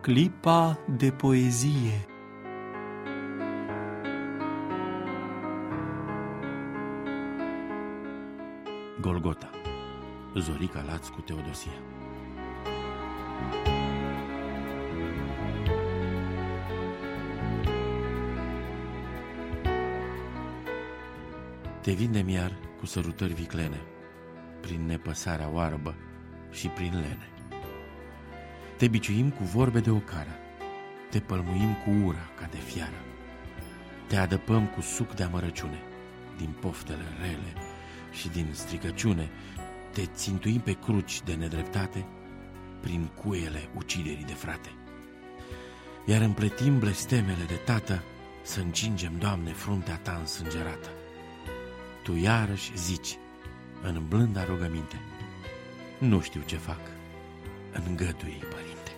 Clipa de poezie. Golgota. Zorica Laț cu Teodosia. Te vindem iar cu sărutări viclene, prin nepăsarea oarbă și prin lene. Te biciuim cu vorbe de ocară, te pălmuim cu ura ca de fiară. Te adăpăm cu suc de amărăciune, din poftele rele și din stricăciune. Te țintuim pe cruci de nedreptate, prin cuiele uciderii de frate. Iar împletim blestemele de tată, să încingem, Doamne, fruntea ta însângerată. Tu iarăși zici, în blânda rugăminte, nu știu ce fac, îngădui, Părinte.